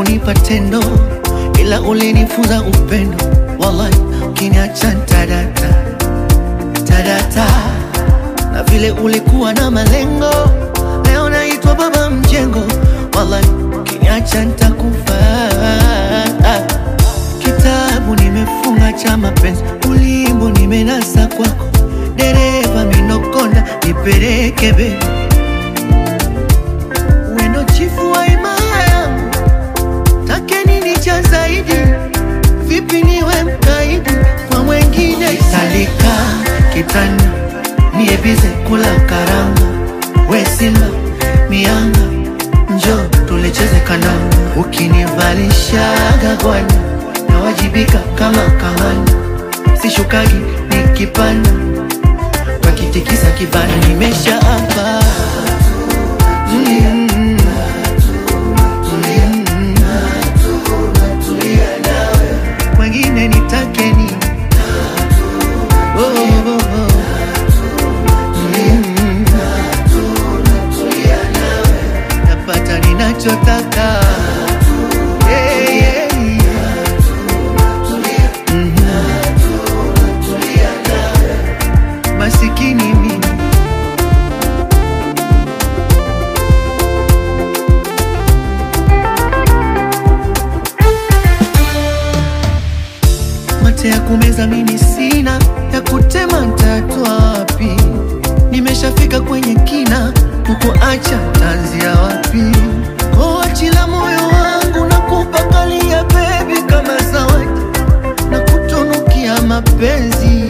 kunipa tendo, ila ulinifunza upendo. Wallahi ukiniacha tadata, tadata. Na vile ulikuwa na malengo, leo naitwa baba mjengo. Wallahi ukiniacha nitakufa. Kitabu nimefunga cha mapenzi, ulimbo nimenasa kwako. Dereva minokonda nipeleke baby, wendo chifu wa imaya. Take nini cha zaidi, vipi niwe mkaidi kwa wengine. Salika kitanda niebize kula karanga, we simba mianga njo tulecheze kananga. Ukinivalishaga gwani nawajibika kama kahani, sishukagi nikipanda wakitikisa kibani. Nimesha hapa wengine nitakeni. Napata ninachotaka. Masikini mimi, mate ya kumeza mimi sina, ya kutema nitatoa wapi? Nimeshafika kwenye kina, kukuacha tanzia wapi? Achila moyo wangu na kupakalia baby kama zawadi, na kutunukia mapenzi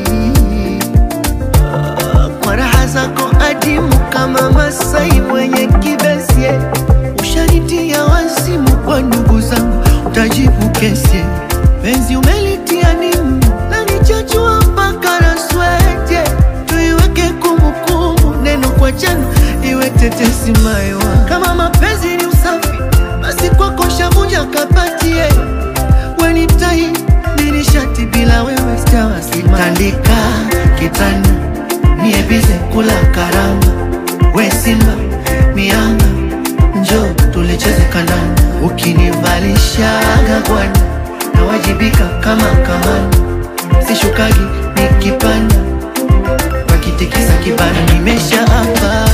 kwa raha zako adimu kama Masai mwenye kibesi. Ushanitia wazimu kwa ndugu zangu, utajibu kesi. Penzi umelitia nimu na nichachua mpaka na swete. Tuiweke kumbukumbu, neno kwa jana iwe tetesi maiwa. Kama mapenzi ni usafi, basi kwako shavunja kapatie. Weni tai nilishati bila wewe sitawasima. Tandika kitanda niebize kula karanga, we simba mianga njo tulecheze kandanda. Ukinivalishaga gwani nawajibika kama kamani, sishukagi nikipanda wakitikisa kibani. Nimesha hapa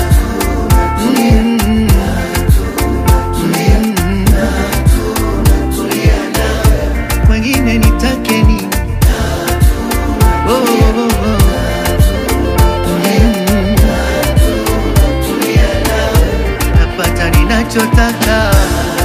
wengine nitakeni. Napata ninachotaka.